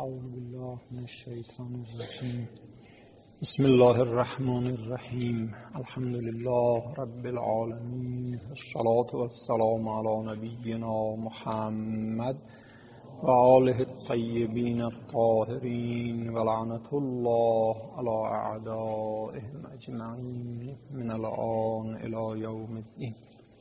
اعوذ بالله من الشیطان الرجیم. بسم الله الرحمن الرحیم. الحمد لله رب العالمین، الصلاة والسلام علی نبینا محمد و آله الطیبین الطاهرین و لعنت الله علی اعدائهم اجمعین من الآن الی یوم الدین.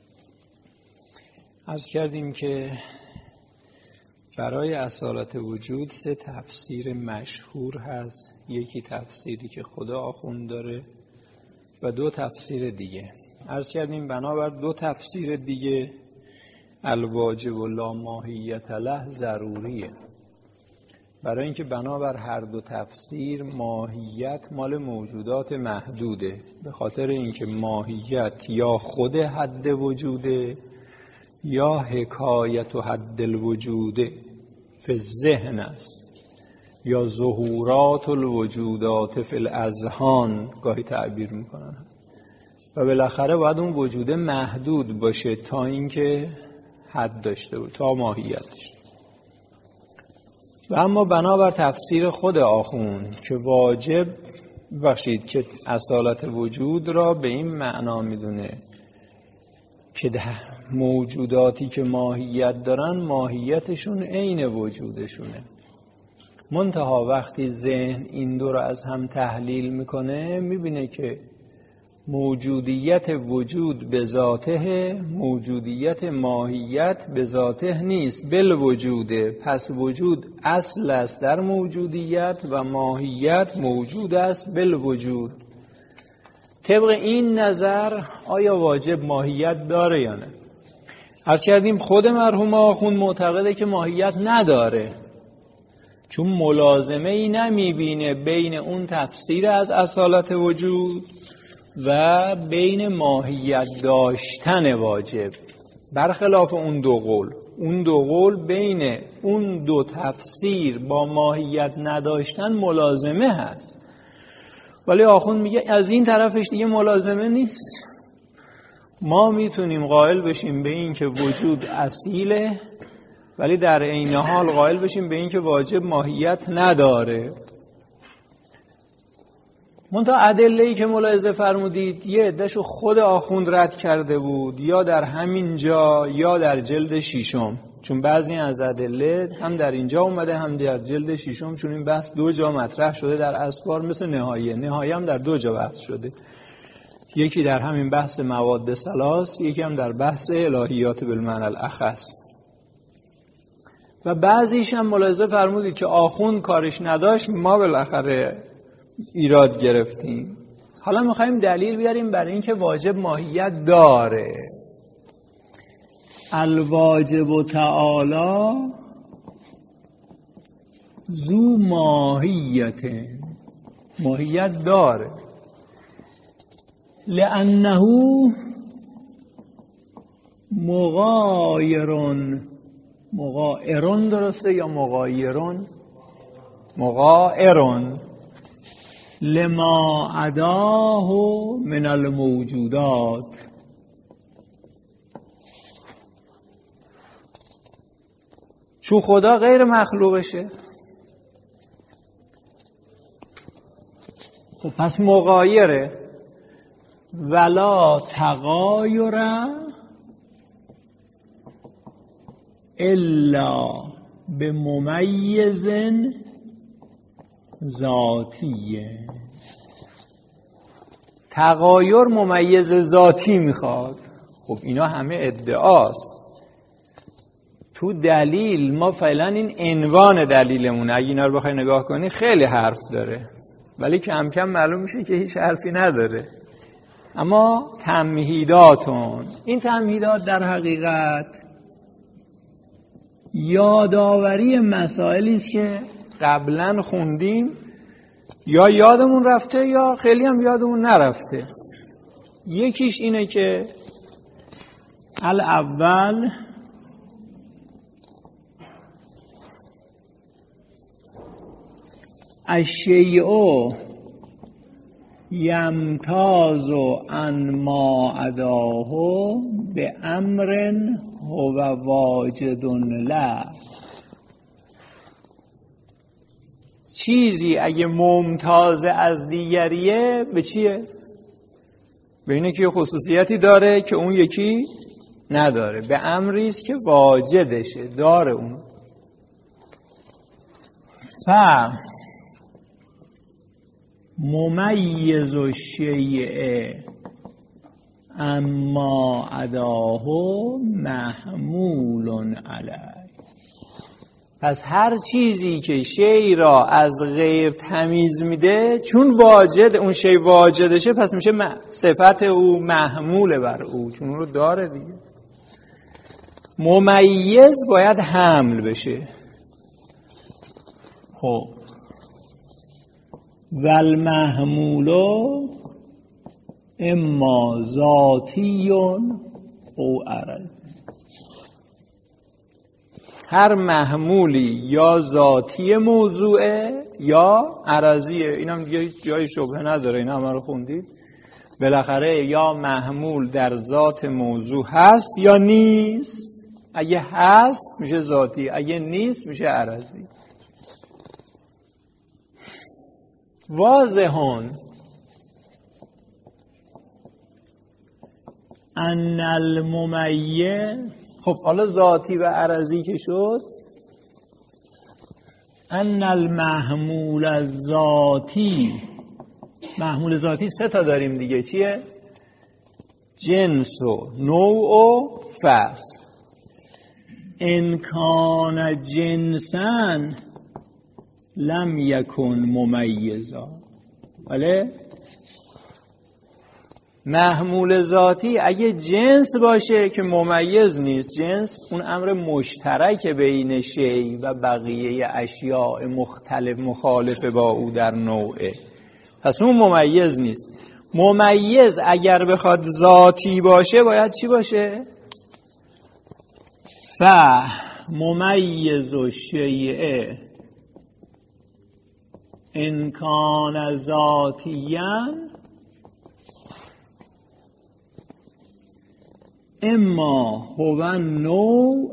عرض کردیم که برای اصالت وجود 3 تفسیر مشهور هست. یکی تفسیری که خود آخوند داره و 2 تفسیر دیگه. عرض کردیم بنابر 2 تفسیر دیگه الواجب و لا ماهیت له ضروریه، برای اینکه بنابر هر 2 تفسیر ماهیت مال موجودات محدوده، به خاطر اینکه ماهیت یا خود حد وجوده یا حکایت و حد الوجوده فی الذهن است، یا ظهورات الوجودات فی الاذهان گاهی تعبیر میکنن، و بالاخره باید اون وجوده محدود باشه تا اینکه حد داشته باشه، تا ماهیت داشته. و اما بنابر تفسیر خود آخوند که واجب بخشید که اصالت وجود را به این معنا میدونه که موجوداتی که ماهیت دارن ماهیتشون عین وجودشونه، منتها وقتی ذهن این 2 را از هم تحلیل میکنه میبینه که موجودیت وجود به ذاته، موجودیت ماهیت به ذاته نیست، بل وجوده. پس وجود اصل است در موجودیت و ماهیت موجود است بل وجود. طبق این نظر آیا واجب ماهیت داره یا نه؟ عرض کردیم خود مرحوم آخوند معتقده که ماهیت نداره، چون ملازمه ای نمیبینه بین اون تفسیر از اصالت وجود و بین ماهیت داشتن واجب. برخلاف اون 2 قول، اون 2 قول بین اون 2 تفسیر با ماهیت نداشتن ملازمه هست، ولی آخوند میگه از این طرفش دیگه ملازمه نیست. ما میتونیم قائل بشیم به این که وجود اصیله، ولی در عین حال قائل بشیم به این که واجب ماهیت نداره. منتها ادله‌ای که ملاحظه فرمودید یه عده‌شو خود آخوند رد کرده بود، یا در همین جا یا در جلد 6، چون بعضی از ادله هم در اینجا اومده هم در جلد 6، چون این بحث 2 جا مطرح شده در اسفار، مثل نهایه هم در 2 جا بحث شده، یکی در همین بحث مواد ثلاث، یکی هم در بحث الهیات بالمعنی الاخص. و بعضیش هم ملاحظه فرمودید که آخوند کارش نداشت، ما بالاخره ایراد گرفتیم. حالا میخوایم دلیل بیاریم برای اینکه واجب ماهیت داره. الواجب تعالی ذو ماهیت، ماهیت داره، لانه مغایرون درسته یا مغایرون؟ مغایرون لما عداه من الموجودات. چون خدا غیر مخلوقشه، خب پس مغایره. ولا تغایر الا بممیز ذاتیه. تغایر ممیز ذاتی میخواد. خب اینا همه ادعاست. تو دلیل ما فعلا این عنوان دلیلمونه، اگه اینا رو بخوای نگاه کنی خیلی حرف داره، ولی کم کم معلوم میشه که هیچ حرفی نداره. اما تمهیداتون، این تمهیدات در حقیقت یادآوری مسائلی است که قبلا خوندیم، یا یادمون رفته یا خیلی هم یادمون نرفته. یکیش اینه که الاول الشیء یمتاز عن ما عداه به امر هو واجد له چیزی اگه ممتاز از دیگریه به چیه؟ به اینه که خصوصیتی داره که اون یکی نداره، به امریست که واجدشه، داره اون. ممیز الشیء اما عداه محمول علیه. پس هر چیزی که شی را از غیر تمیز میده، چون واجد اون شی واجدشه، پس میشه صفت او محمول بر او، چون اون رو داره دیگه. ممیز باید حمل بشه. خب والمحمولو اما ذاتی او عرضی. هر محمولی یا ذاتی موضوعه یا عرضیه. این هم دیگه جای شبهه نداره، این هم رو خوندید. بالاخره یا محمول در ذات موضوع هست یا نیست. اگه هست میشه ذاتی، اگه نیست میشه عرضی. واضحون ان الممیز. خب حالا ذاتی و عرضی که شد، ان المحمول الذاتی، محمول ذاتی 3 تا داریم دیگه. چیه؟ جنس و نوع و فصل. ان کان جنسا لم یکن ممیزا. بله؟ محمول ذاتی اگه جنس باشه که ممیز نیست. جنس اون امر مشترک بین شی و بقیه اشیاء مختلف مخالف با او در نوعه، پس اون ممیز نیست. ممیز اگر بخواد ذاتی باشه باید چی باشه؟ ممیز الشیء ان کان ذاتیاً اما هو النوع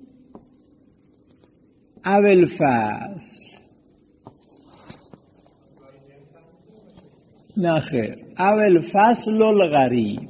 او الفصل. نه خیر، او الفصل الغریب.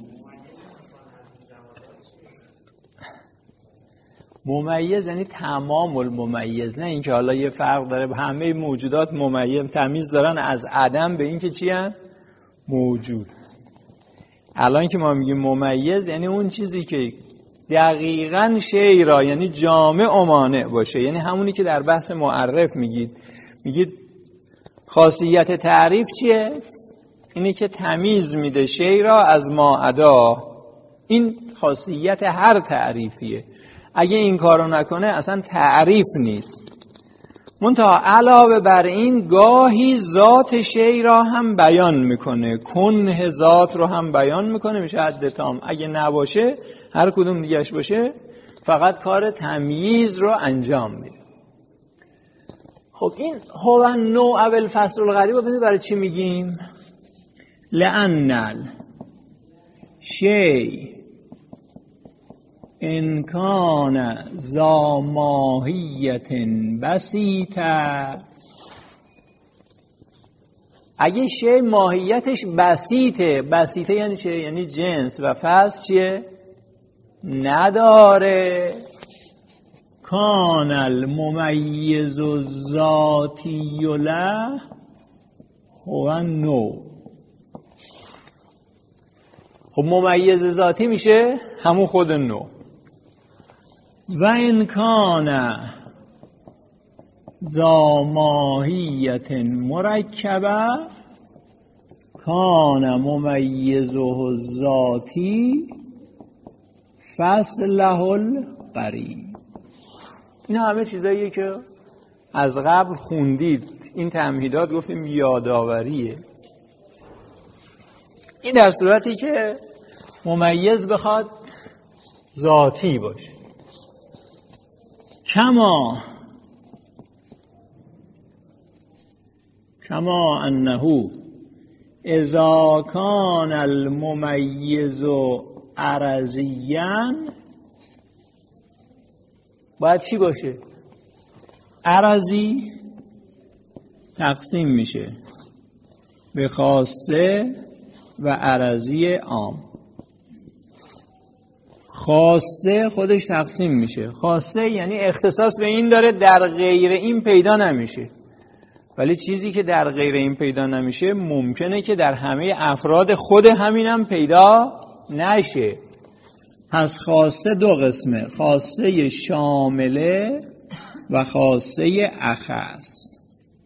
ممیز یعنی تمام الممیز، نه اینکه حالا یه فرق داره. همه موجودات ممیز تمیز دارن از عدم به اینکه چی هن؟ موجود. الان که ما میگیم ممیز یعنی اون چیزی که دقیقاً شی را، یعنی جامع و مانع باشه. یعنی همونی که در بحث معرف میگید خاصیت تعریف چیه؟ اینی که تمیز میده شی را از ما عدا. این خاصیت هر تعریفیه. اگه این کارو نکنه اصلا تعریف نیست. منتها علاوه بر این گاهی ذات شی را هم بیان میکنه، کنه ذات رو هم بیان میکنه، میشه حد تام. اگه نباشه، هر کدوم دیگهش باشه، فقط کار تمییز رو انجام میده. خب این هو النوع او الفصل الغریب رو برای چی میگیم؟ لأن شی ان کان ذا ماهیت بسیطه. اگه شی ماهیتش بسیطه، بسیطه یعنی چه؟ یعنی جنس و فصل چیه؟ نداره. کان الممیز الذاتی له هو النوع. خب ممیز ذاتی میشه همون خود نوع. و ان کان ذا ماهیت مرکبه کان ممیزه الذاتی فصله القریب. این همه چیزاییه که از قبل خوندید. این تمهیدات گفتیم یادآوریه. این در صورتی که ممیز بخواد ذاتی باشه. کما انه اذا کان الممیز عرضیاً، باید چی باشه؟ عرضی. تقسیم میشه به خاصه و عرضی عام. خاصه خودش تقسیم میشه. خاصه یعنی اختصاص به این داره، در غیر این پیدا نمیشه. ولی چیزی که در غیر این پیدا نمیشه ممکنه که در همه افراد خود همینم پیدا نشه. پس خاصه دو قسمه، خاصه شامله و خاصه اخص.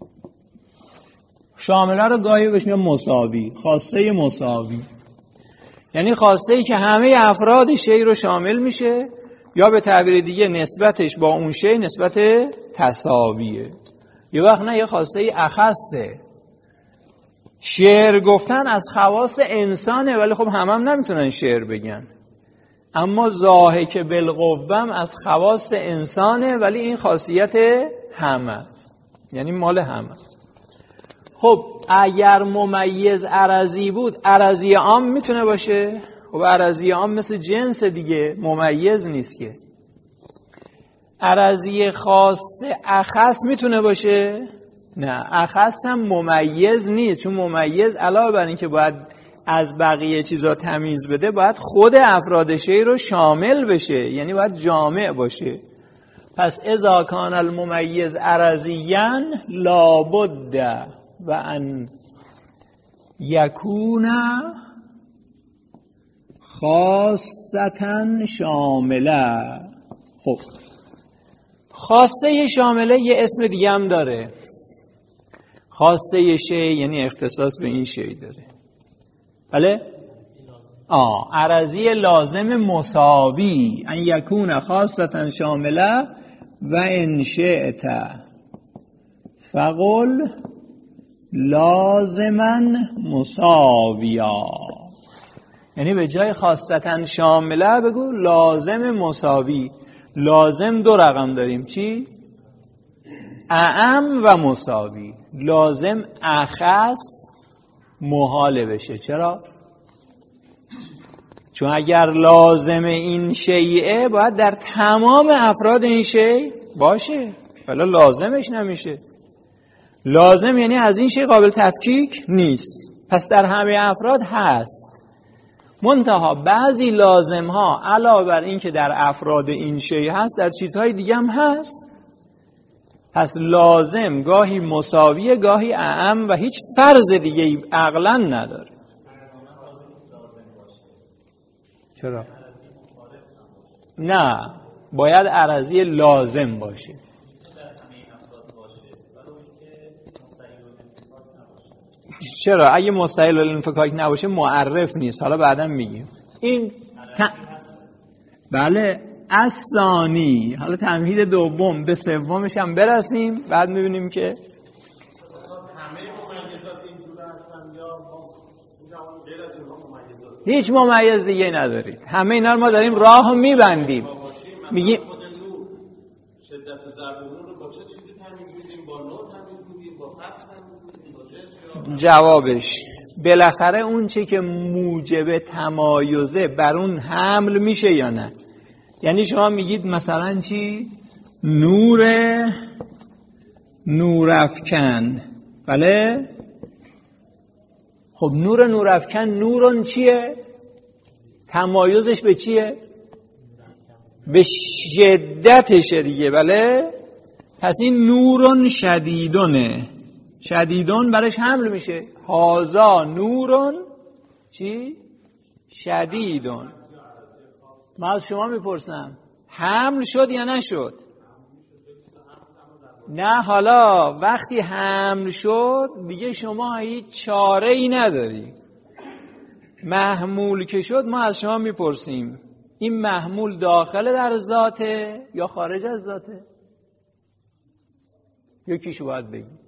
شامله رو گاهی بهش میگن مساوی، خاصه مساوی یعنی خاصه ای که همه افراد شی رو شامل میشه، یا به تعبیر دیگه نسبتش با اون شی نسبت تساویه. یه وقت نه، یه خاصه ای اخصه. شعر گفتن از خواص انسانه، ولی خب هم نمیتونن شعر بگن. اما ضاحک بالقوم از خواص انسانه، ولی این خاصیت همه است، یعنی مال همه. خب اگر ممیز عرضی بود، عرضی عام میتونه باشه؟ خب عرضی عام مثل جنس دیگه، ممیز نیست که. عرضی خاص اخص میتونه باشه؟ نه، اخص هم ممیز نیست، چون ممیز علاوه بر این که باید از بقیه چیزا تمیز بده، باید خود افراد شی رو شامل بشه، یعنی باید جامع باشه. پس اذا کان الممیز عرضیاً لابد و ان یکون خاصة شامله. خب خاصه شامله یه اسم دیگه هم داره، خاصه شی یعنی اختصاص به این شی داره. بله؟ عرضی لازم مساوی، ان یکون خاصة شامله و ان شئت فقل لازما مساویا. یعنی به جای خاصة شامله بگو لازم مساوی. لازم دو رقم داریم، چی؟ اعم و مساوی. لازم اخص محاله بشه. چرا؟ چون اگر لازم این شیعه باید در تمام افراد این شیع باشه، ولی لازمش نمیشه. لازم یعنی از این شیء قابل تفکیک نیست، پس در همه افراد هست. منتها بعضی لازم ها علاوه بر این که در افراد این شیء هست، در چیزهای دیگه هم هست. پس لازم گاهی مساویه، گاهی اعم و هیچ فرض دیگه ای عقلا نداره. چرا؟ نه، باید عرضی لازم باشه. چرا؟ اگه مستحیل الانفکاک نباشه معرف نیست. حالا بعدا میگیم این بله الثانی. حالا تمهید دوم، به سومش هم برسیم، بعد میبینیم که هیچ ممیز دیگه ندارید، همه اینا رو ما داریم راه میبندیم. میگیم شدت ضرب رو با چه چیزی تمیز می‌کنیم؟ با نور تمیز می‌کنیم، با فتح تمیز می‌کنیم؟ جوابش بالاخره اون چه که موجب تمایزه بر اون حمل میشه یا نه. یعنی شما میگید مثلا چی؟ نورافکن. بله؟ خب نورافکن، نورون چیه؟ تمایزش به چیه؟ به شدتشه دیگه. بله؟ پس این نورون شدیدونه، شدیدون برش حمل میشه. هازا نورون چی؟ شدیدون. من از شما میپرسم حمل شد یا نشد؟ نه، حالا وقتی حمل شد دیگه شما هیچ چاره ای نداری. محمول که شد ما از شما میپرسیم این محمول داخل در ذاته یا خارج از ذاته؟ یکیشو باید بگی.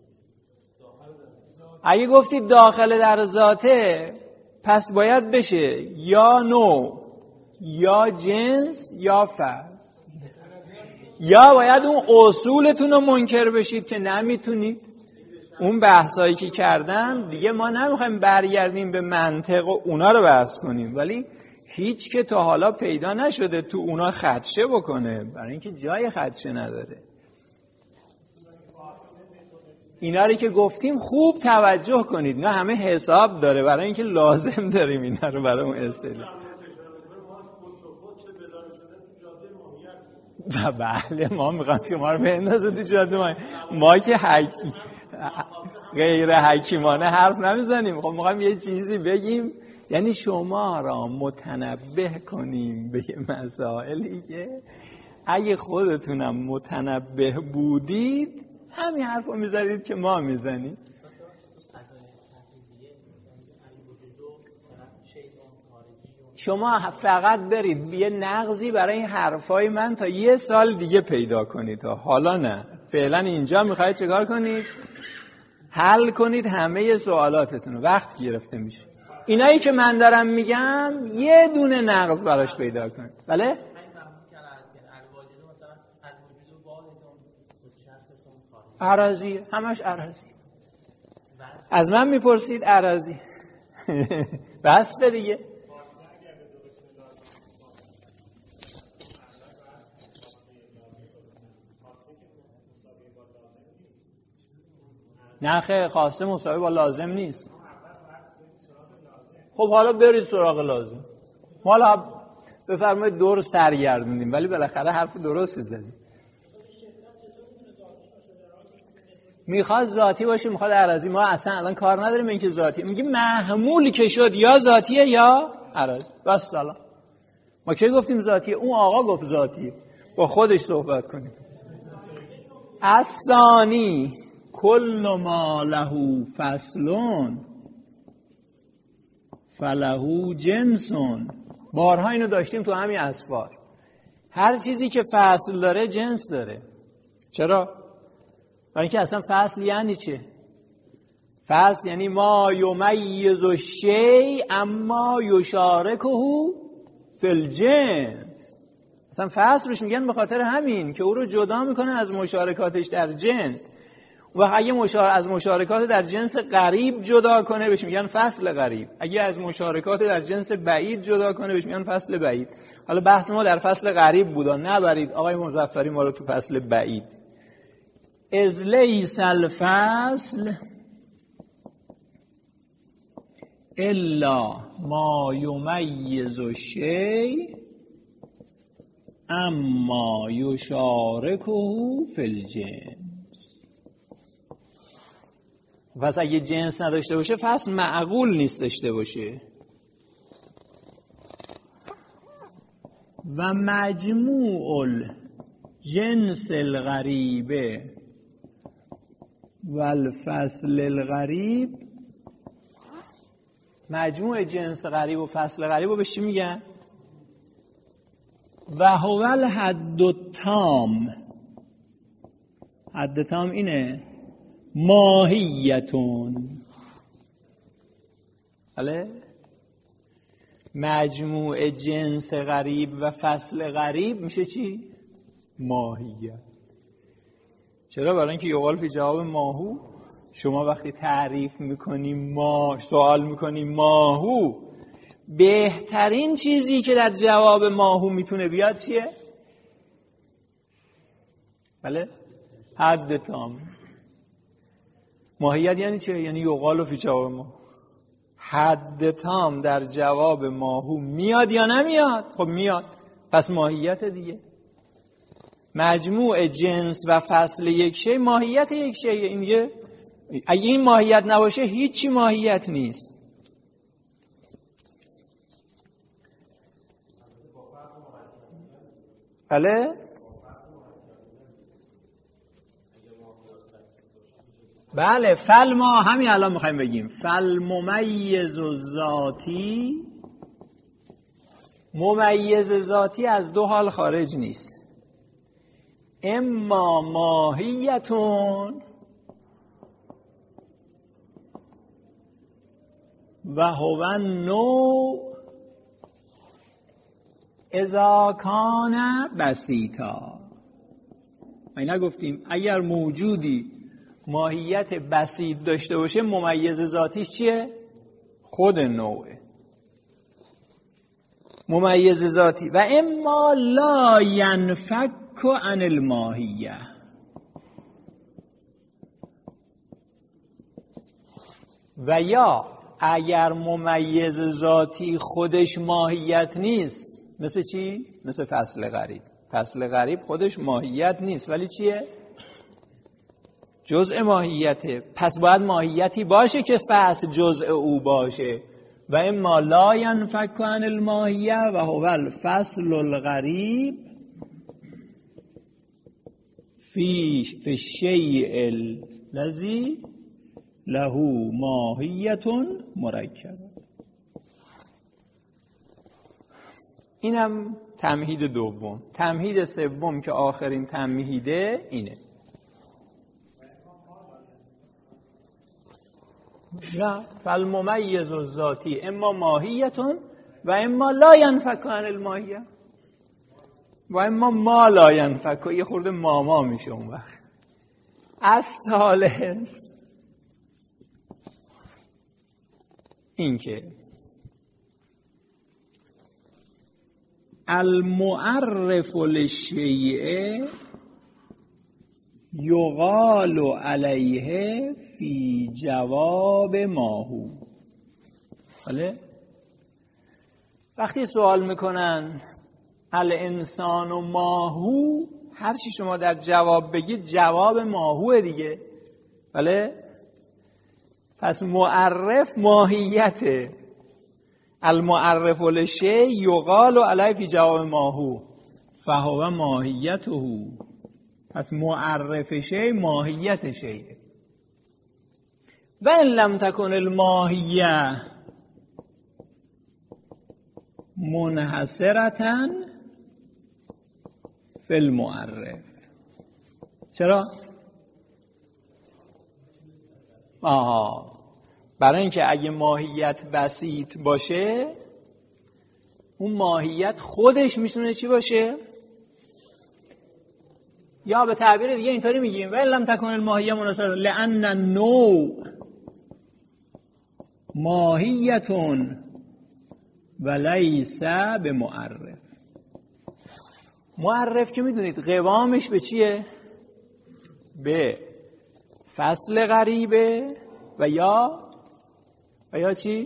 اگه گفتید داخل در ذاته، پس باید بشه یا نوع یا جنس یا فرض، یا باید اون اصولتون رو منکر بشید که نمیتونید. اون بحثایی که کردن دیگه ما نمیخوایم برگردیم به منطق و اونا رو بحث کنیم، ولی هیچ که تا حالا پیدا نشده تو اونا خدشه بکنه، برای اینکه جای خدشه نداره. اینا رو که گفتیم خوب توجه کنید، اینا همه حساب داره برای اینکه لازم داریم اینا رو برای اون اصطلاح. بله ما میخوام شما رو بندازه تو جاده ما که غیر حکیمانه حرف نمیزنیم. خب میخوام یه چیزی بگیم، یعنی شما را متنبه کنیم به مسائلی که اگه خودتونم متنبه بودید همین حرف رو میزدید که ما میزنیم. شما فقط برید یه نقضی برای این حرفای من تا 1 سال دیگه پیدا کنید، حالا نه. فعلا اینجا میخواید چیکار کنید؟ حل کنید همه سوالاتتون. وقت گرفته میشه. اینایی که من دارم میگم یه دونه نقض براش پیدا کنید. بله؟ اراضی، همش اراضی. از من میپرسید اراضی. بسته دیگه. نه خیلی خواسته مساوی با لازم نیست. خب حالا برید سراغ لازم. حالا بفرمایید دور سرگردوندیم ولی بالاخره حرف درستی زدیم. میخواد ذاتی باشه میخواد اراضی، ما اصلا الان کار نداریم این که ذاتی. میگیم محمولی که شد یا ذاتیه یا اراضی. بس سلام. ما کی گفتیم ذاتیه؟ اون آقا گفت ذاتیه. با خودش صحبت کنیم. الثانی کل ما له فصلون فله جنسون. بارها اینو داشتیم تو همین اسفار. هر چیزی که فصل داره جنس داره. چرا؟ برای اینکه اصلا فصل یعنی چه؟ فصل یعنی ما یمیز الشیء اما یشارکه فی الجنس. اصلا فصل روش میگن به خاطر همین که او رو جدا میکنه از مشارکاتش در جنس. و اگه از مشارکات در جنس قریب جدا کنه بهش میگن فصل قریب. اگه از مشارکات در جنس بعید جدا کنه بهش میگن فصل بعید. حالا بحث ما در فصل قریب بودا، نبرید آقای مظفری ما رو تو فصل بعید. اذ لیس الفصل الا ما یمیز الشیء اما یشارکه فی الجنس. پس اگه جنس نداشته باشه فصل معقول نیست داشته باشه. و مجموع الجنس الغریب و الفصل الغریب، مجموع جنس غریب و فصل غریب رو به چی میگن؟ و هو الحد التام. حد تام اینه ماهیتون. بله؟ مجموع جنس غریب و فصل غریب میشه چی؟ ماهیت. چرا؟ برای اینکه یقال فی جواب ماهو. شما وقتی تعریف میکنی سوال میکنی ماهو، بهترین چیزی که در جواب ماهو میتونه بیاد چیه؟ بله؟ حد تام. ماهیت یعنی چه؟ یعنی یقال فی جواب ماهو. حد تام در جواب ماهو میاد یا نمیاد؟ خب میاد. پس ماهیت دیگه. مجموع جنس و فصل یک شی ماهیت یک شیه. این دیگه اگه این ماهیت نباشه هیچی ماهیت نیست. بله؟ بله فل ما همین الان میخوایم بگیم فل ممیز ذاتی. ممیز ذاتی از 2 حال خارج نیست. اما ماهیتون و هو النوع اذا کان بسیطا. ما گفتیم اگر موجودی ماهیت بسیط داشته باشه ممیز ذاتیش چیه؟ خود نوعه. ممیز ذاتی. و اما لا ینفک عن الماهیه. و یا اگر ممیز ذاتی خودش ماهیت نیست، مثل چی؟ مثل فصل غریب. فصل غریب خودش ماهیت نیست ولی چیه؟ جزء ماهیته. پس باید ماهیتی باشه که فصل جزء او باشه. و اما لا ینفک عن الماهیه و هو الفصل الغریب فی الشیء الذی له ماهیت مرکبه. اینم تمهید دوم. تمهید سوم که آخرین تمهیده اینه. نه، فالممیز الذاتی اما ماهیتون و اما لا ینفک عن الماهیه و اما ما لا ینفک. یه خورده ماما میشه اون وقت. از ثالث این که المعرف للشیء یقال علیه فی جواب ماهو. بله؟ وقتی سوال میکنن الانسان و ماهو، هر چی شما در جواب بگید جواب ماهوه دیگه. بله؟ پس معرف ماهیته. المعرف للشیء یقال علیه فی جواب ماهو فهو ماهیته. پس معرف شیء ماهیت شیء. و ان لم تکن الماهیه منحصرة فی المعرف. چرا؟ برای اینکه اگه ماهیت بسیط باشه، اون ماهیت خودش میتونه چی باشه؟ یا به تعبیر دیگه اینطوری میگیم و ان لم تکن الماهیه منحصرة لان النوع ماهیتون و لیس بمعرف. معرف که میدونید قوامش به چیه؟ به فصل غریبه و یا چی؟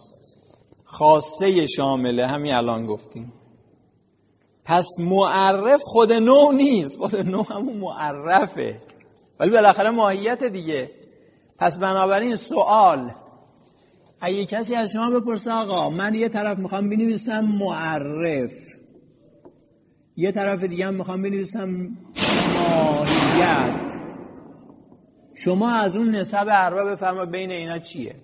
خاصه شامله. همین الان گفتیم. پس معرف خود نوع نیست، خود نوع همون معرفه ولی بالاخره ماهیت دیگه. پس بنابراین سوال اگه کسی از شما بپرسه آقا من یه طرف میخوام بنویسم معرف، یه طرف دیگه هم میخوام بنویسم ماهیت، شما از اون نسب ارباب بفرما بین اینا چیه؟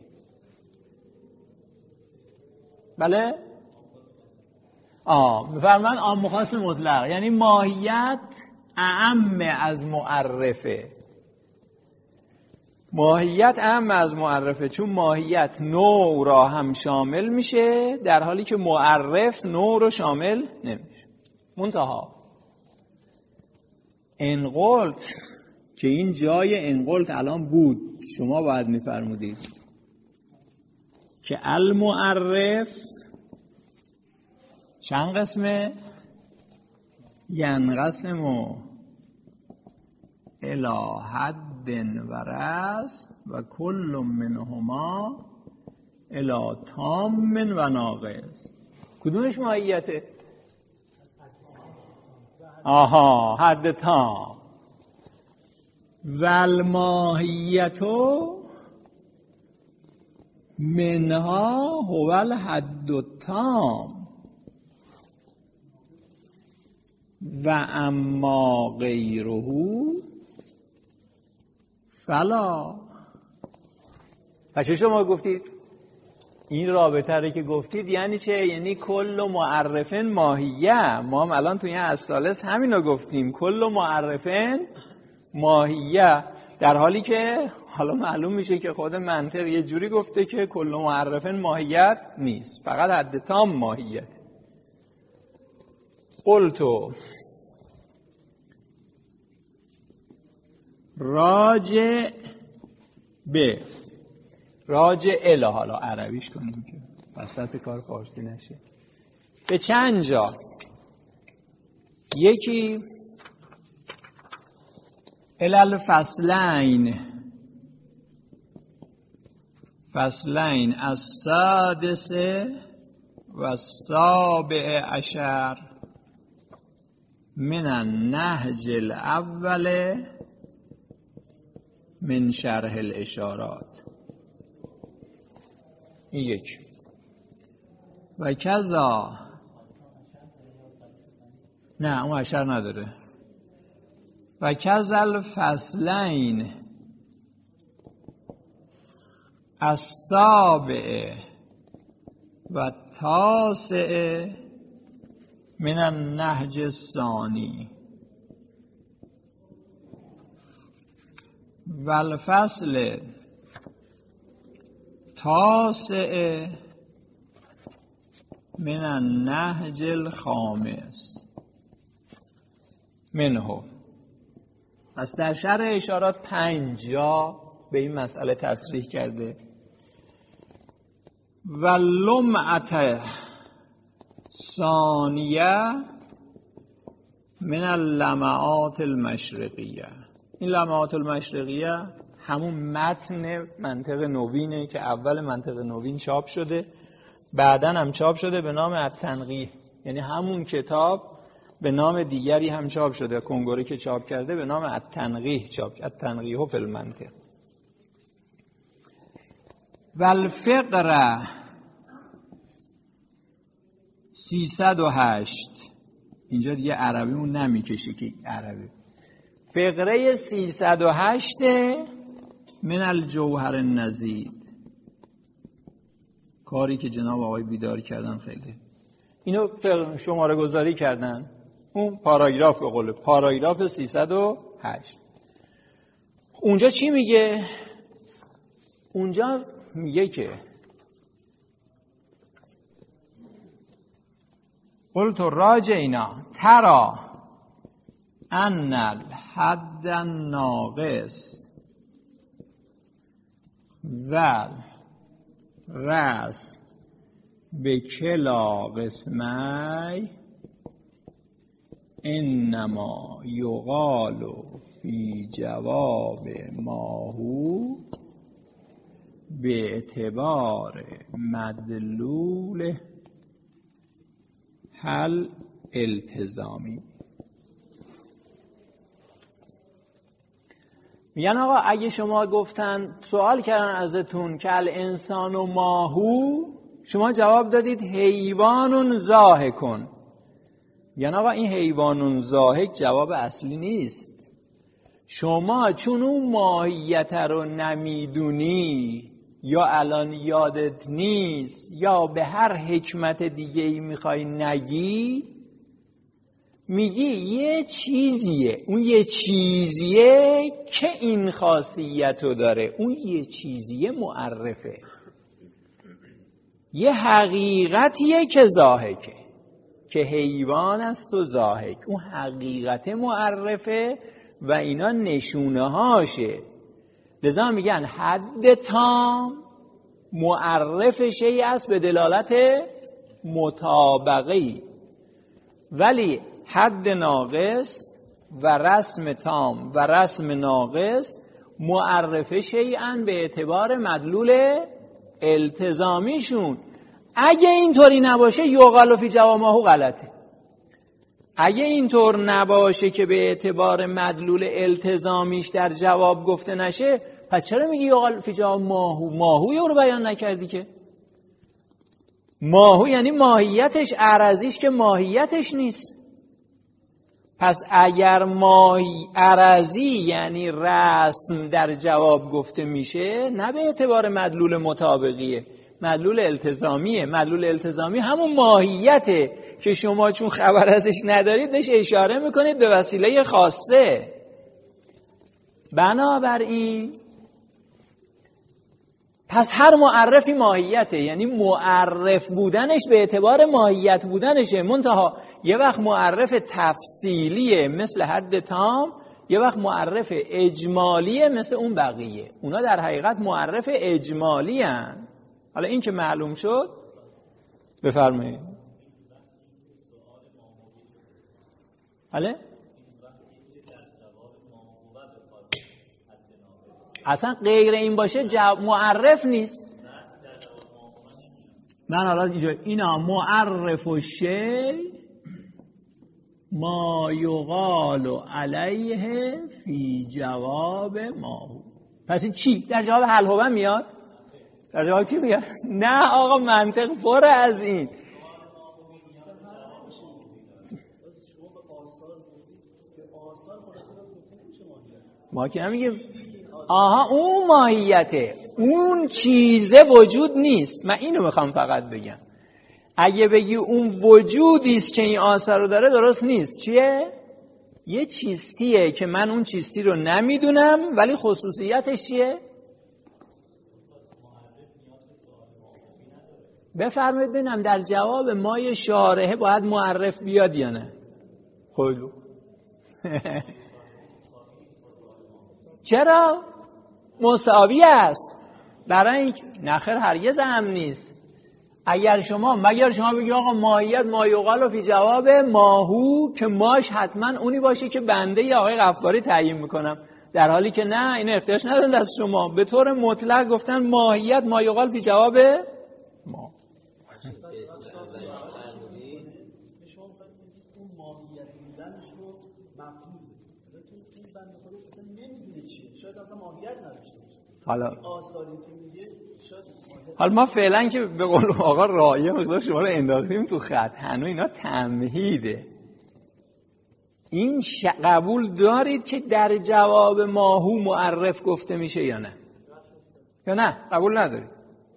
بله؟ بفرمان عام خاص مطلق، یعنی ماهیت اعم از معرفه. ماهیت اعم از معرفه چون ماهیت نوع را هم شامل میشه در حالی که معرف نوع رو شامل نمیشه. منتها انقلت که این جای انقلت الان بود، شما باید میفرمودید که المعرف چند قسمه؟ ینقسم الی حد و رسم و کل منهما الی تام و ناقص. کدومش ماهیته؟ حد تام. و الماهیتو منها هو الحد التام و اما غیره فلا. پس شما گفتید این رابطه رو که گفتید یعنی چه؟ یعنی کل معرفن ماهیه. ما هم الان توی الثالث همین رو گفتیم، کل معرفن ماهیه، در حالی که حالا معلوم میشه که خود منطق یه جوری گفته که کل معرفن ماهیت نیست، فقط حد تام ماهیت. قلتو راجع به راجع اله، حالا عربیش کنیم که وسط کار فارسی نشه، به چند جا. یکی الالفصلین فصلین السادس و السابع عشر من النهج الاول من شرح الاشارات. این یک. و کذا، نه اون عشر نداره. و کذا الفصلین السابع و التاسع من النهج الثانی و الفصل تاسع من النهج الخامس منه. پس در شرح اشارات 5 جا به این مسئله تصریح کرده. و لمعت ثانیه من اللمعات المشرقیه. این لمعات المشرقیه همون متن منطق نوینه که اول منطق نوین چاپ شده، بعدن هم چاپ شده به نام التنقیح. یعنی همون کتاب به نام دیگری هم چاپ شده، کنگره که چاپ کرده به نام التنقیح چاپ کرده، التنقیح فی المنطق. و الفقره 308. اینجا دیگه عربیمون نمیکشه که عربی. فقره 308 من الجوهر النزید. کاری که جناب آقای بیداری کردن خیلی. اینو شماره گذاری کردن. اون پاراگراف به قول پاراگراف 308. اونجا چی میگه؟ اونجا میگه که قلت راجعنا ترى ان الحد الناقص و رسم به کلا قسمی انما یقال فی جواب ما هو به اعتبار مدلول حل التزامی. میگن آقا اگه شما گفتن سوال کردن ازتون که الانسان و ماهو، شما جواب دادید حیوان ضاحکون. میگن آقا این حیوان ضاحک جواب اصلی نیست. شما چون اون ماهیت رو نمیدونی یا الان یادت نیست یا به هر حکمت دیگه ای میخوای نگی، میگی یه چیزیه، اون یه چیزیه که این خاصیت رو داره، اون یه چیزیه معرفه، یه حقیقتیه که ضاحکه، که حیوان است و ضاحک، اون حقیقت معرفه و اینا نشونه هاشه. لذا میگن حد تام معرف شیء است به دلالت مطابقه‌ای، ولی حد ناقص و رسم تام و رسم ناقص معرف شیئن به اعتبار مدلول التزامیشون. اگه اینطوری نباشه یقال فی جواب ما هو غلطه. اگه اینطور نباشه که به اعتبار مدلول التزامیش در جواب گفته نشه، پس چرا میگی یقال فی جواب ماهو؟ ماهوی رو بیان نکردی که. ماهو یعنی ماهیتش، عرضیش که ماهیتش نیست. پس اگر عرضی یعنی رسم در جواب گفته میشه، نه به اعتبار مدلول مطابقیه، مدلول التزامیه. مدلول التزامی همون ماهیته که شما چون خبر ازش ندارید بهش اشاره میکنید به وسیله خاصه. بنابراین پس هر معرفی ماهیته، یعنی معرف بودنش به اعتبار ماهیت بودنشه. منتها یه وقت معرف تفصیلیه مثل حد تام، یه وقت معرف اجمالیه مثل اون بقیه. اونا در حقیقت معرف اجمالی هن. حالا این که معلوم شد بفرمایید. حالا اصلا غیر این باشه معرف نیست. من حالا اینجا اینا معرف و شی ما یقال علیه فی جواب ما. پس این چی؟ در جواب هل هو میاد؟ در جواب چی میاد؟ نه آقا منطق پر از این. ما که نمیگیم آها اون ماهیته، اون چیزه وجود نیست. من اینو میخوام فقط بگم. اگه بگی اون وجودیست که این آثار رو داره درست نیست. چیه؟ یه چیستیه که من اون چیستی رو نمیدونم ولی خصوصیتش چیه؟ بفرمایید ببینم در جواب مای شارحه باید معرف بیاد یا نه؟ خیلی چرا؟ مساوی است. برای این نخیر هرگز هم نیست. مگر شما بگی آقا ماهیت ما یقال فی جواب ماهو که ماش حتما اونی باشه که بنده یا آقای غفاری تعیین میکنم، در حالی که نه، این اختیارش ندارن دست شما. به طور مطلق گفتن ماهیت ما یقال فی جواب ما. حالا ما فعلا که به قول آقا رایه مقدار شما رو انداختیم تو خط، هنو اینا تمهیده. این قبول دارید که در جواب ماهو معرف گفته میشه یا نه؟ یا نه قبول ندارید؟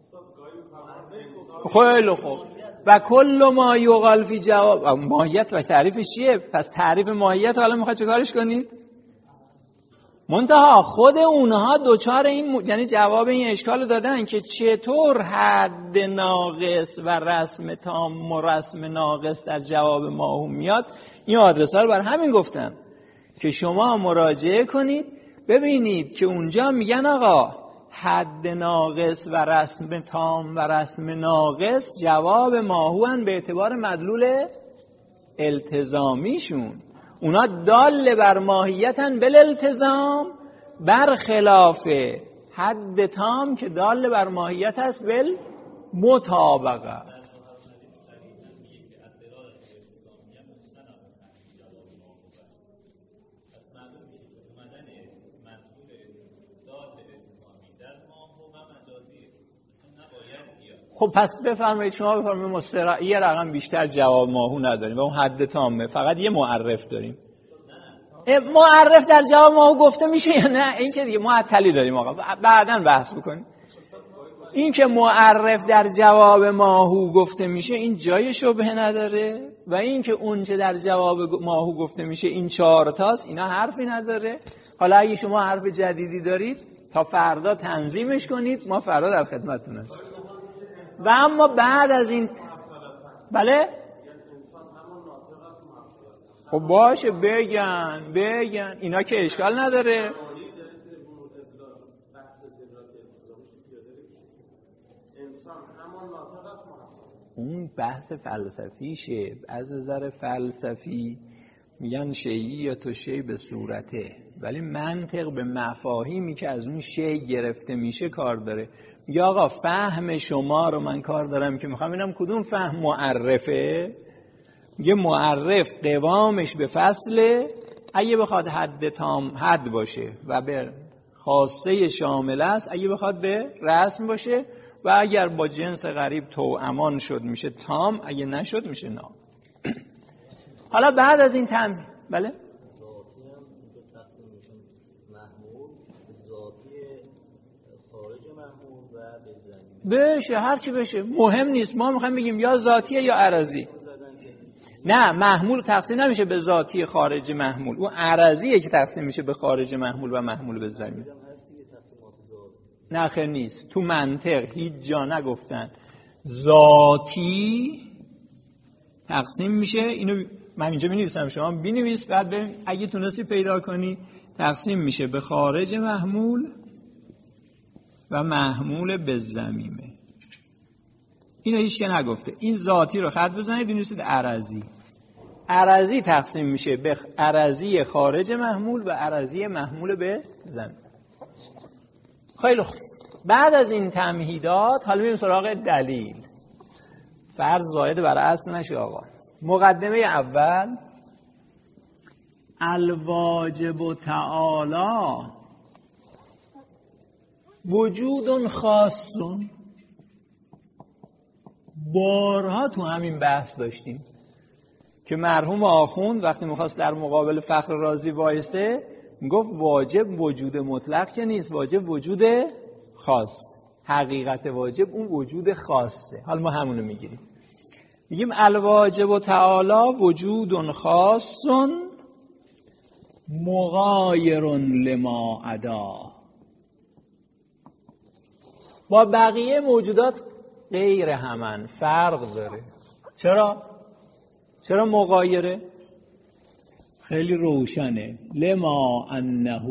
خیلی خوب. و کل ما یقال فی جواب ماهیت و تعریفش چیه؟ پس تعریف ماهیت حالا میخواد چه کارش کنید؟ منتها خود اونها دوچار این یعنی جواب این اشکال دادن که چطور حد ناقص و رسم تام و رسم ناقص در جواب ماهو میاد. این آدرس ها رو بر همین گفتم که شما مراجعه کنید ببینید که اونجا میگن آقا حد ناقص و رسم تام و رسم ناقص جواب ماهوان به اعتبار مدلول التزامیشون. اونا دال بر ماهیتن بالالتزام، برخلاف حد تام که دال بر ماهیت است بالمطابقه. خب پس بفرمایید شما بفرمایید یه رقم بیشتر جواب ماهو نداریم و اون حد تامه، فقط یه معرف داریم. معرف در جواب ماهو گفته میشه یا نه؟ این که دیگه معطلی داریم آقا، بعداً بحث بکنیم. این که معرف در جواب ماهو گفته میشه این جای شبهه نداره و این که اون چه در جواب ماهو گفته میشه این 4 تاست، اینا حرفی نداره. حالا اگه شما حرف جدیدی دارید تا فردا تنظیمش کنید، ما فردا در خدمتتون هستیم. و اما بعد از این بله خب باشه بگن اینا که اشکال نداره. اون بحث فلسفیشه. از نظر فلسفی میگن شیئی یا تو شی به صورته، ولی منطق به مفاهیمی که از اون شی گرفته میشه کار داره. میگه آقا فهم شما رو من کار دارم که میخوام اینم کدوم فهم معرفه. میگه معرف قوامش به فصله اگه بخواد حد تام حد باشه و به خاصه شامل است، اگه بخواد به رسم باشه و اگر با جنس غریب توامان شد میشه تام، اگه نشد میشه نام. حالا بعد از این تمرین بله بشه هرچی بشه مهم نیست. ما میخوایم بگیم یا ذاتیه یا عرضی. نه محمول تقسیم نمیشه به ذاتی خارج محمول، اون عرضیه که تقسیم میشه به خارج محمول و محمول به زمین. نه خیر نیست. تو منطق هیچ جا نگفتن ذاتی تقسیم میشه. اینو من اینجا می‌نویسم شما بنویس، بعد ببین اگه تونستی پیدا کنی. تقسیم میشه به خارج محمول و محمول به زمینه. اینو هیچ که نگفته. این ذاتی رو خط بزنید بنویسید عرضی. عرضی تقسیم میشه به عرضی خارج محمول و عرضی محمول به زمین. خیلی خوب. بعد از این تمهیدات حالا میریم سراغ دلیل. فرض زائد بر اصل نشه آقا. مقدمه اول، الواجب تعالی وجود خاص. بارها تو همین بحث داشتیم که مرحوم آخوند وقتی میخواست در مقابل فخر رازی وایسه میگفت واجب وجود مطلق که نیست، واجب وجود خاص. حقیقت واجب اون وجود خاصه. حالا ما همونو میگیریم، میگیم الواجب تعالی وجود خاص مغایر لما عدا. با بقیه موجودات غیر همن، فرق داره. چرا مغایره؟ خیلی روشنه. لما انه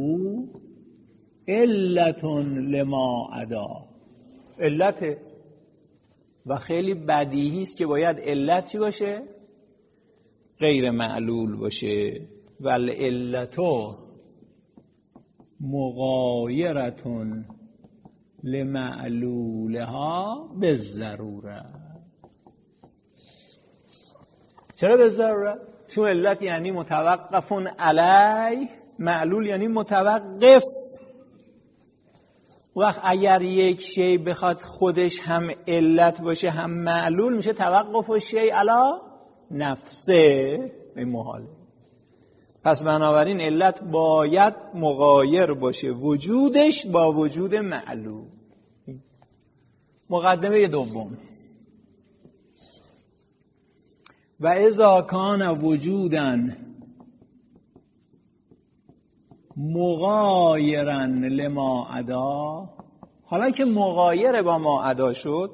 علت لما عدا. علته و خیلی بدیهی است که باید علت چی باشه؟ غیر معلول باشه. ول علتو مغایرتون لمعلولها بالضروره. چرا بالضروره؟ چون علت یعنی متوقف علی، معلول یعنی متوقف. وقت اگر یک شی بخواد خودش هم علت باشه هم معلول، میشه توقف الشیء علی نفسه. این محاله. پس بنابراین علت باید مغایر باشه وجودش با وجود معلول. مقدمه دوم، و اذا کان وجودا مغایرا لما عدا. حالا که مغایر با ما عدا شد،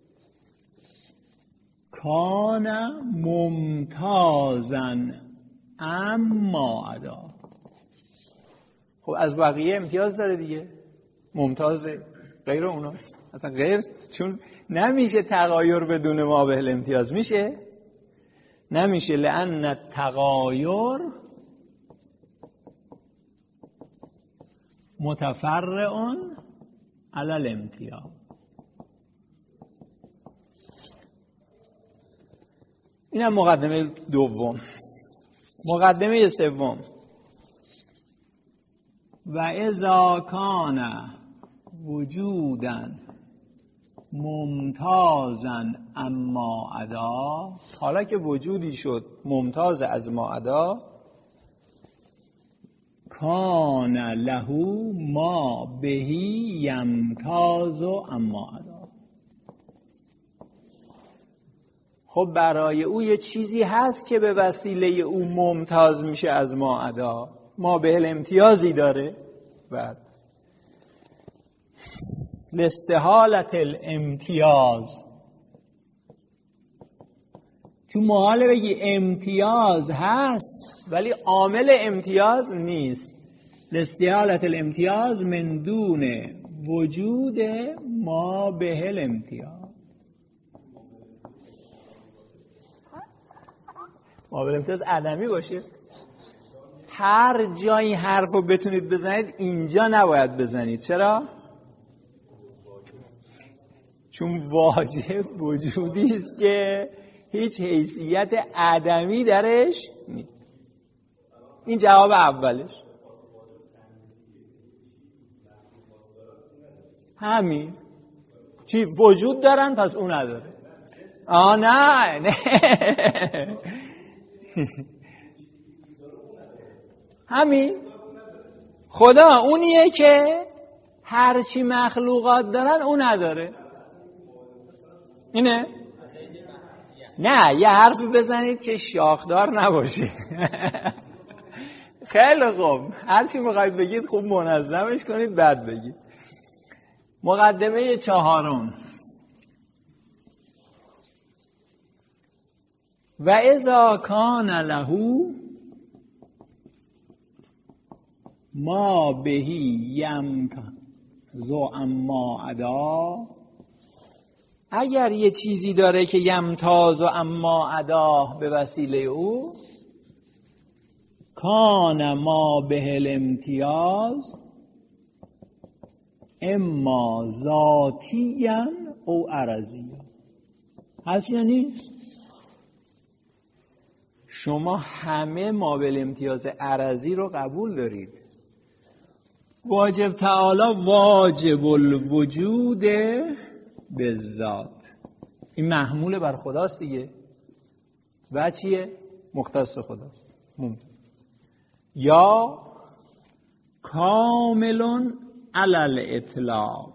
کان ممتازا اما عدا. خب از بقیه امتیاز داره دیگه، ممتازه، غیر اوناست. اصلا غیر، چون نمیشه تغایر بدون ما به امتیاز. نمیشه لأن التغایر متفرع علی الامتیاز. اینم مقدمه دوم. مقدمه سوم، و اذا کان وجودا ممتازا اما عدا. حالا که وجودی شد ممتاز از ما عدا، کان له ما بهی یمتاز اما عدا. خب برای او یه چیزی هست که به وسیله او ممتاز میشه از ما عدا، ما به امتیازی داره. بعد لاستحالت الامتیاز، چون محاله بگی امتیاز هست ولی عامل امتیاز نیست. لاستحالت الامتیاز من دون وجود ما به الامتیاز. ما به الامتیاز عدمی باشه. هر جایی حرف رو بتونید بزنید اینجا نباید بزنید. چرا؟ چون واجب وجودی است که هیچ حیثیت عدمی درش نیست. این جواب اولش. همین چی وجود دارن پس اون نداره. نه همین خدا اونیه که هرچی مخلوقات دارن اون نداره. اینه؟ نه یه حرفی بزنید که شاخدار نباشه. خیلی خوب، هرچی میخواید بگید خوب منظمش کنید بعد بگید. مقدمه چهارم، و اذا کان له ما بهی یمتاز اما عدا. اگر یه چیزی داره که یمتاز اما عدا به وسیله او، کان ما به الامتیاز اما ذاتیاً او عرضیاً. هست یا نیست؟ شما همه ما بالامتیاز عرضی رو قبول دارید. واجب تعالی واجب الوجود بالذات، این محمول بر خداست دیگه و چیه؟ مختص خداست. یا کاملون علی الاطلاق،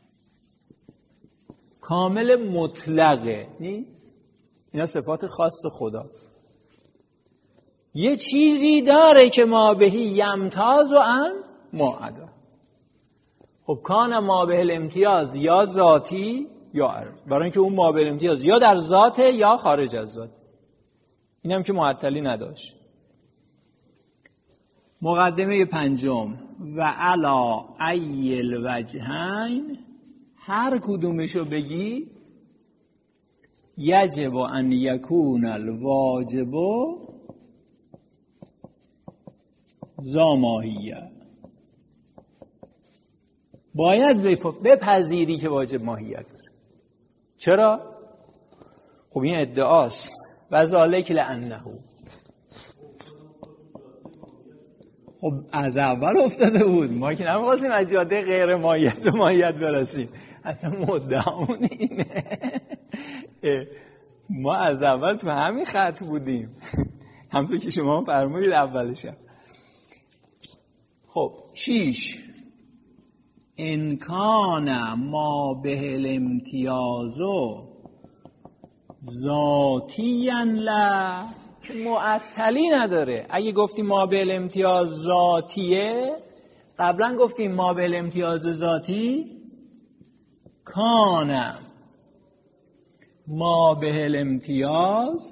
کامل مطلقه نیست، اینا صفات خاص خداست. یه چیزی داره که ما بهی یمتاز و ان معدا. خب کان ما به الامتیاز یا ذاتی یا عرض، برای اینکه اون ما به الامتیاز یا در ذاته یا خارج از ذات. این هم که معطلی نداشت. مقدمه پنجم و علا ای الوجهین، هر کدومشو بگی یجب ان یکون الواجب ذا ماهیه، باید بپذیری که واجب ماهیت داره. چرا؟ خب این ادعاست. و ذالک لانه، خب از اول افتاده بود، ما که نمی‌خواستیم از جاده غیر ماهیت به ماهیت برسیم، اصلا مدعمون اینه. ما از اول تو همین خط بودیم، همونطور که شما فرمودید اولشم. خب 6 انکان ما به الامتیاز ذاتیاً لا، که معطلی نداره. اگه گفتیم ما به الامتیاز ذاتیه، قبلا گفتیم ما به الامتیاز ذاتی کان ما به الامتیاز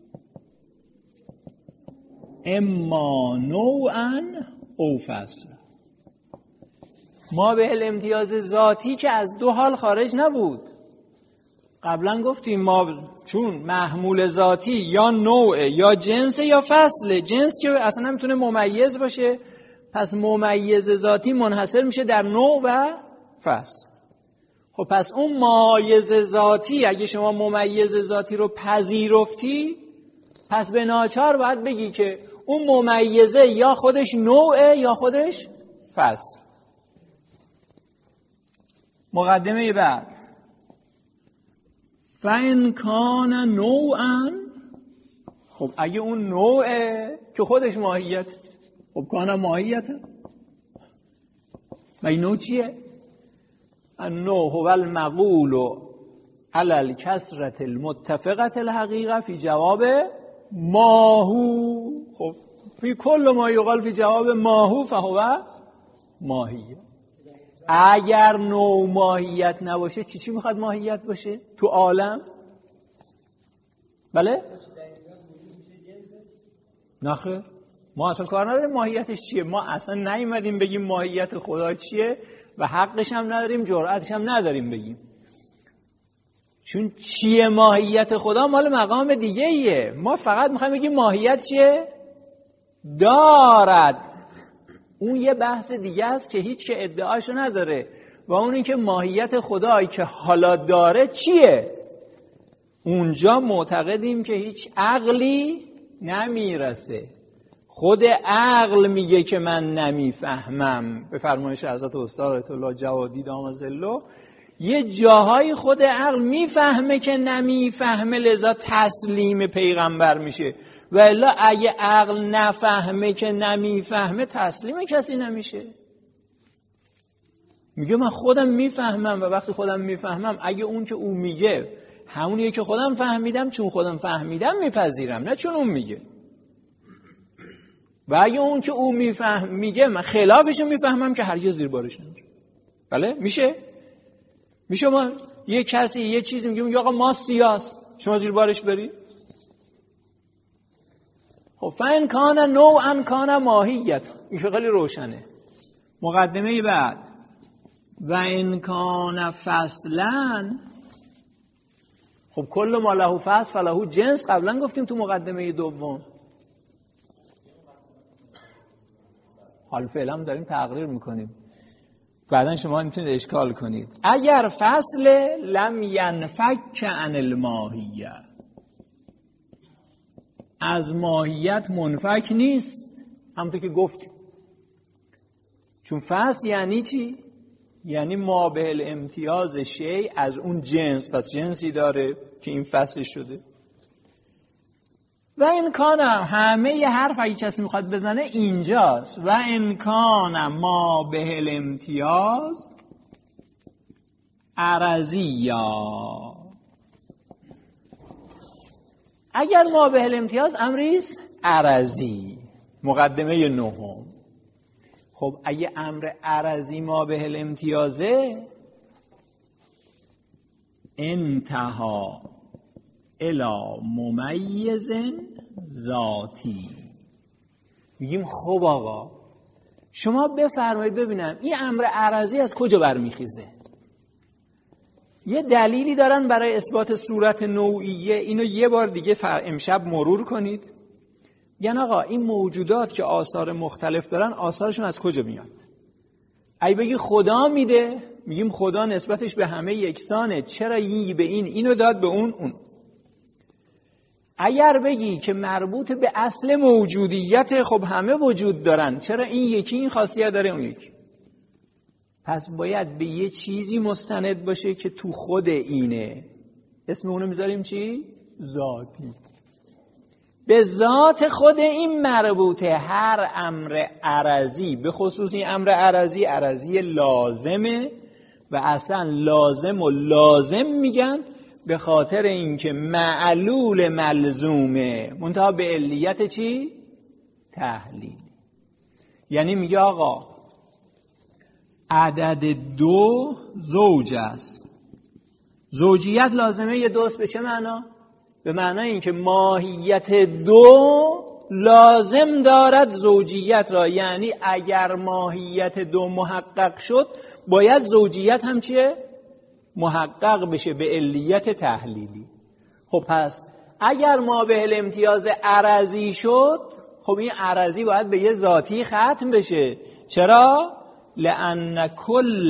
اما نوعاً او فصل. ما به الامتیاز ذاتی که از دو حال خارج نبود. قبلا گفتیم ما چون محمول ذاتی یا نوع یا جنس یا فصل، جنس که اصلا نمیتونه ممیز باشه، پس ممیز ذاتی منحصر میشه در نوع و فصل. خب پس اون مایز ذاتی، اگه شما ممیز ذاتی رو پذیرفتی، پس به ناچار باید بگی که اون ممیزه یا خودش نوعه یا خودش فصل. مقدمه بعد فَإِنْ کَانَ نوعاً، خب اگه اون نوعه که خودش ماهیت، خب کان ماهیته. و این نوع چیه؟ النوع هو المقول علی الکسرة المتفقة الحقیقه فی جواب ماهو. خب فی کل ما یقال فی جواب ماهو فهو ماهیه. اگر نوع ماهیت نباشه چی میخواد ماهیت باشه تو عالم؟ بله؟ نخیر، ما اصلا کار نداریم ماهیتش چیه. ما اصلا نیومدیم بگیم ماهیت خدا چیه و حقش هم نداریم، جرأتش هم نداریم بگیم. چون چیه ماهیت خدا مال مقام دیگه ایه. ما فقط میخوایم بگیم ماهیت چیه دارد. اون یه بحث دیگه است که هیچ که ادعاشو نداره، و اون این که ماهیت خدایی که حالا داره چیه. اونجا معتقدیم که هیچ عقلی نمیرسه. خود عقل میگه که من نمیفهمم. به فرمایش حضرت استاد آیت الله جوادی دام ظله، یه جاهای خود عقل میفهمه که نمیفهمه، لذا تسلیم پیغمبر میشه. و الا اگه عقل نفهمه که نمیفهمه، تسلیم کسی نمیشه. میگه من خودم میفهمم، و وقتی خودم میفهمم اگه اون که اون میگه همونیه که خودم فهمیدم، چون خودم فهمیدم میپذیرم، نه چون اون میگه. و اگه اون که اون میگه من خلافشو میفهمم، که هرگز زیر بارش نمیره. بله میشه ما یه کسی یه چیزی میگه آقا ما سیاست، شما زیر بارش بری؟ خب فَإِنْ کَانَ نوعاً کَانَ ماهیت، این خیلی روشنه. مقدمه بعد و ان کان فصلاً، خب کل ما له فصل فله جنس، قبلا گفتیم تو مقدمه دوم. حال فعلا داریم تقریر میکنیم. بعدا شما میتونید اشکال کنید. اگر فصل لم ینفک عن الماهیه، از ماهیت منفک نیست، همونطور که گفتیم. چون فصل یعنی چی؟ یعنی ما به الامتیاز شیء از اون جنس، پس جنسی داره که این فصل شده. و امکان همه ی حرف اگه کسی میخواد بزنه اینجاست. و امکان ما به الامتیاز عرضیا، اگر ما به الامتیاز امریست عرضی، مقدمه نهم. خب اگه امر عرضی ما به الامتیازه، انتها الی ممیز ذاتی، میگیم خب آقا شما بفرمایید ببینم این امر عرضی از کجا برمیخیزه. یه دلیلی دارن برای اثبات صورت نوعیه، اینو یه بار دیگه امشب مرور کنید. یعنی آقا این موجودات که آثار مختلف دارن آثارشون از کجا میاد؟ اگه بگی خدا میده، میگیم خدا نسبتش به همه یکسانه، چرا این به این اینو داد به اون. اگر بگی که مربوط به اصل موجودیت، خب همه وجود دارن، چرا این یکی این خاصیت داره اون یکی؟ پس باید به یه چیزی مستند باشه که تو خود اینه. اسم اونو میذاریم چی؟ ذاتی. به ذات خود این مربوطه. هر امر عرضی، به خصوص این امر عرضی لازمه و اصلا لازم و لازم میگن به خاطر اینکه معلول ملزومه، منتها به علیت چی؟ تحلیل. یعنی میگه آقا عدد 2 زوج است. زوجیت لازمه یه دوست به چه معنا؟ به معنای اینکه ماهیت 2 لازم دارد زوجیت را. یعنی اگر ماهیت 2 محقق شد باید زوجیت هم چیه؟ محقق بشه به علیت تحلیلی. خب پس اگر ما به الامتیاز عرضی شد، خب این عرضی باید به یه ذاتی ختم بشه. چرا؟ لأن کل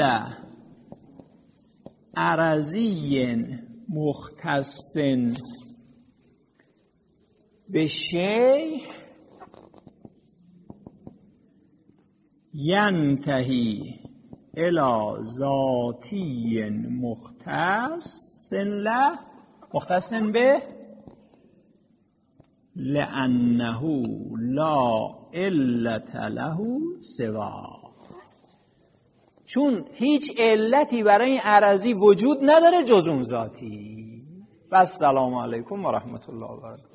عرضی مختص به شیء ینتهی الی ذاتی مختص له، مختص به، لأنه لا علت له سوا، چون هیچ علتی برای این عرضی وجود نداره جز اون ذاتی. و السلام علیکم و رحمت الله و برکاته.